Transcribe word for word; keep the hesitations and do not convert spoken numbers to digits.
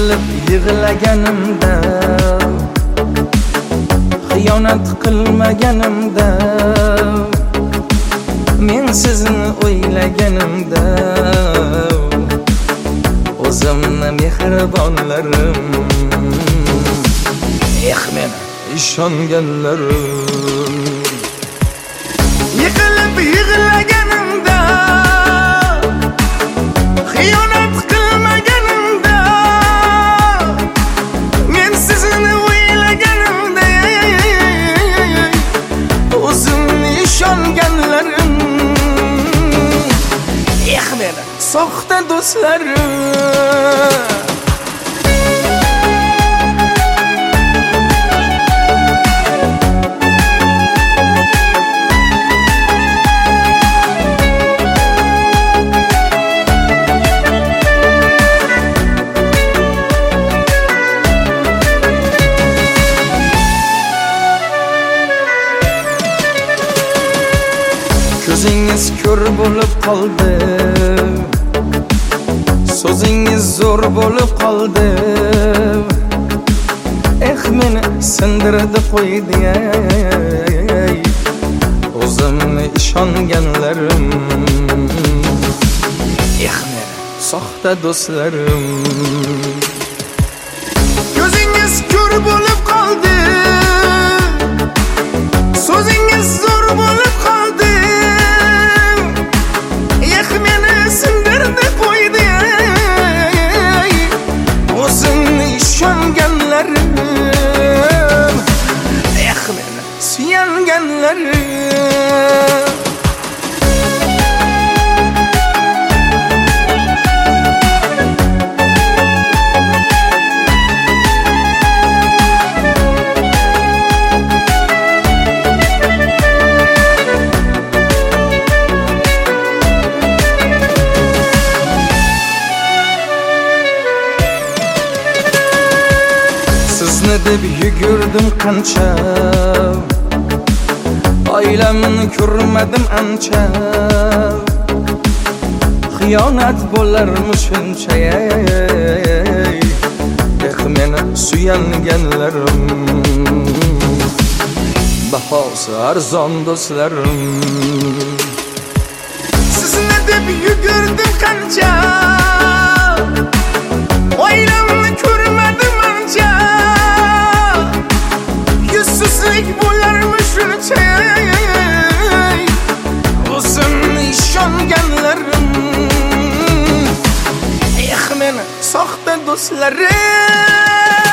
Yiqilib yig'laganimda, xiyonat qilmaganimda, men sizni o'ylaganimda, o'zimni mehribonlarim, eh meni ishonganlarim. Yiqilib yig'laganimda, xiyonat qilmaganimda, men sizni o'ylaganimda, o'zimni ishonganlarim, eh meni soxta do'stlarim. Ko'zingiz ko'r bo'lib qoldi, so'zingiz zo'r bo'lib qoldi, eh meni sindirdi qo'ydi, o'zimni ishonganlarim, eh meni soxta do'stlarim. Ko'zingiz ko'r bo'lib qoldi, so'zingiz zo'r bo'lib qoldi, suyanganlarim. Sizni deb yugurdim qancha, oilamni ko'rmadim ancha, xiyonat bo'larmi shuncha, eh meni suyanganlarim, bahosi arzon do'stlarim. Sizni deb yugurdim qancha, oilamni ko'rmadim ancha, yuzsizlik bo'larmi shuncha, o'zimni ishonganlarim, eh meni soxta do'stlarim.